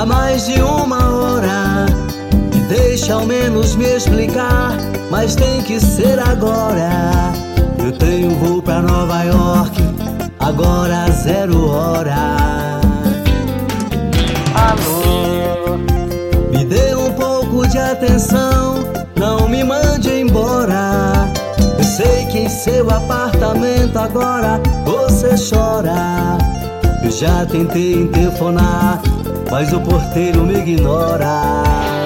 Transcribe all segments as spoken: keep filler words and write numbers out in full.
há mais de uma hora. Deixa ao menos me explicar, mas tem que ser agora. Eu tenho voo pra Nova York, agora zero hora. Alô, me dê um pouco de atenção, não me mande embora. Eu sei que em seu apartamento agora você chora. Eu já tentei interfonar, mas o porteiro me ignora.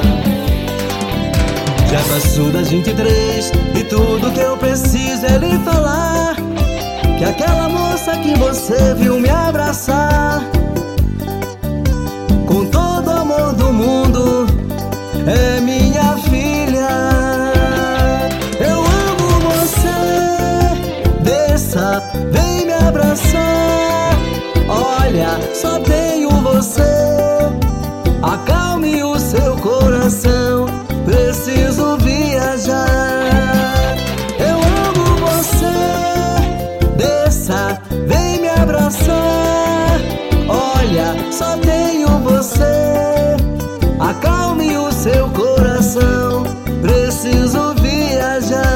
Já passou das vinte e três e tudo que eu preciso é lhe falar que aquela moça que você viu me abraçar com todo o amor do mundo é minha filha. Eu amo você, desça, vem me abraçar. Olha, só tenho você, acalme o seu coração, preciso viajar. Eu amo você, desça, vem me abraçar. Olha, só tenho você, acalme o seu coração, preciso viajar.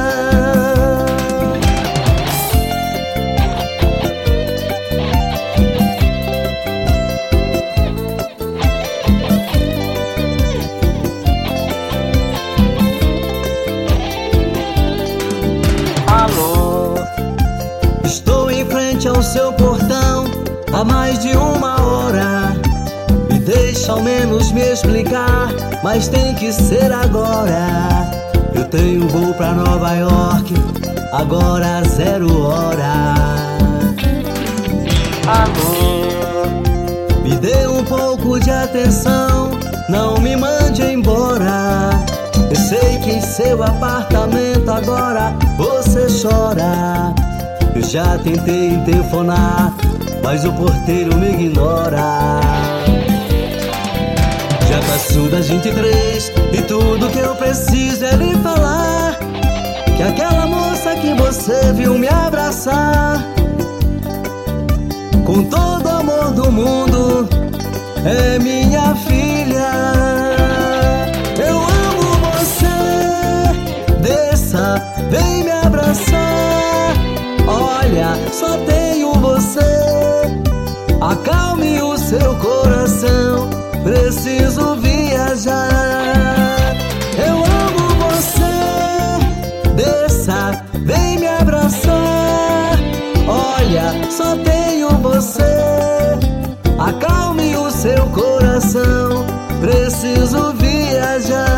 Estou em frente ao seu portão há mais de uma hora. Me deixa ao menos me explicar, mas tem que ser agora. Eu tenho voo pra Nova York, agora zero hora. Alô, me dê um pouco de atenção, não me mande embora. Eu sei que em seu apartamento agora você chora. Eu já tentei interfonar, mas o porteiro me ignora. Já passou das vinte e três e tudo que eu preciso é lhe falar que aquela moça que você viu me abraçar com todo o amor do mundo é minha filha. Eu amo você, desça, vem me abraçar. Olha, só tenho você, acalme o seu coração, preciso viajar. Eu amo você, desça, vem me abraçar. Olha, só tenho você, acalme o seu coração, preciso viajar.